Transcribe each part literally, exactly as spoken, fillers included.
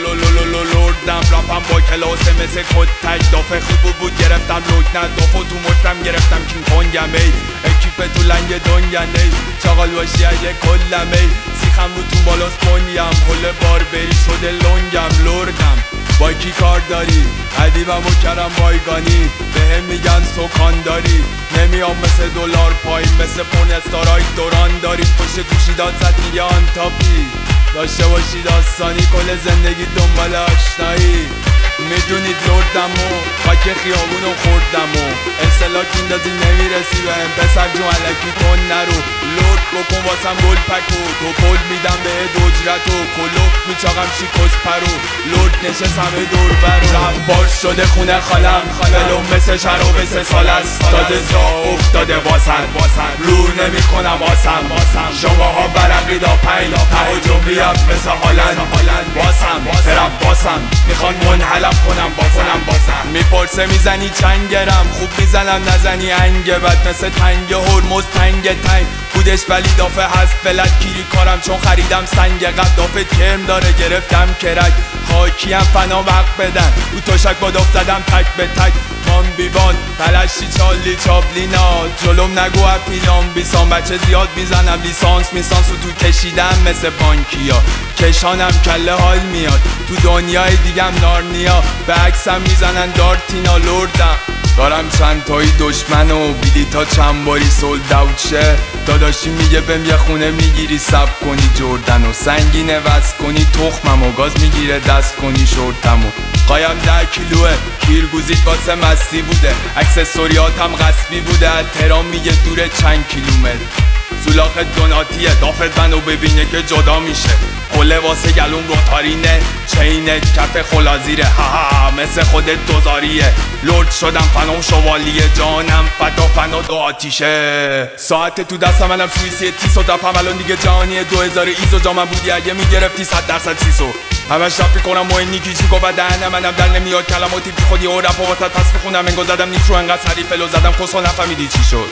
لردم راپم با کلاسه مثل کد تک دافه خوب بود گرفتم لکنت دافه تو مشتم گرفتم کین کنگم ای اکیپ تو لنگ دنگن ای چاقال باشی اگه کلم ای سیخم رو تو بالاست پنیم حل باربری شده لنگم لردم با کی کار داری؟ ادیبم و کرم بایگانی به هم میگن سکان داری نمیام مثل دلار پایین مثل پونستارای دوران داری پشت گوشی داد زد میگه آنتاپی داشته باشی داستانی کل زندگی دنبال آشنایی میدونید لردم و خاک خیابونو خوردم و اصطلاح کیندازی نمیرسی به هم پسر جون علکی تون نرو لرد بکن واسم گل پکو تو کل میدم به دوجرت و کلوف میچاقم شیکس پرو لرد نشست همه دور برو ربار شده خونه خالم دلم مثل شراب سه سال است تازه جا افتاده واسن رو نمی کنم واسم شما ها برقی دا پین تهاجم بیاد مثل هالند واسم ترپ واسم میخوان منحلم کنم با کنم باسم میپرسه میزنی چند گرم خوب میزنم نزنی انگه بد مثل تنگ هرمز تنگ تنگ بودش ولی دافه هست فلت کیری کارم چون خریدم سنگ قد دافه کرم داره گرفتم کرک خاکیم فنا وقت بدن او تشک با داف زدم تک به تک مان بیبان پلشی چالی چابلینا جلوم نگو اپیلام بیسان بچه زیاد میزنم لیسانس میسانس رو تو کشیدم مثل بانکیا کشانم کله حال میاد تو دنیای دیگم نارنیا به عکسم میزنن دارتینا لردم دارم چند تایی دشمن و بیلیتا چند باری سولد اوت شه داداشی میگه بهم یه خونه میگیری سب کنی جردن و سنگینه وز کنی تخمم و گاز میگیره دست کنی شورتم و قایم ده کیلوه کیرگوزیت واسه مستی بوده اکسسوریاتم غصبی بوده تهران میگه دوره چند کیلومتر سولاخ دوناتیه دافت منو ببینه که جدا میشه قله واسه گلوم روتارینه چینت کف خلازیره ها ها مثل خودت دوزاریه لرد شدم فنام شوالیه جانم فدا فنا دو آتیشه ساعت تو دستم منم سویسی تیس و دپم الان دیگه جهانیه دو هزار ایزو جامم بودی اگه میگرفتی صد درصد سیسو همش رفی کنم و اینی کیچی گفت دهنم منم در نمیاد کلماتی بی خودی و رپ و واسط پس بخونم انگو زدم نیترو انقدر سریع فلو زدم کسو نفهمیدی چی شد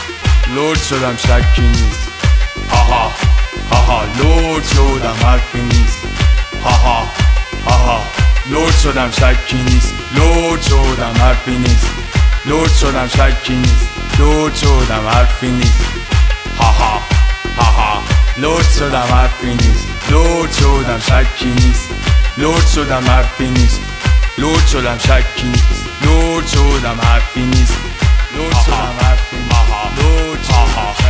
لرد شدم شکی نیست هاها هاها لرد شدم حرفی نیست هاها هاها لرد شدم شکی نیست لرد شدم حرفی نیست لرد شدم شکی نیست لرد شدم حرفی نیست هاها هاها لرد شدم حرفی نیست لرد شدم شکی نیست لرد شدم حرفی نیست لرد شدم شکی نیست لرد شدم حرفی نیست لرد شدم حرفی نیست لرد شدم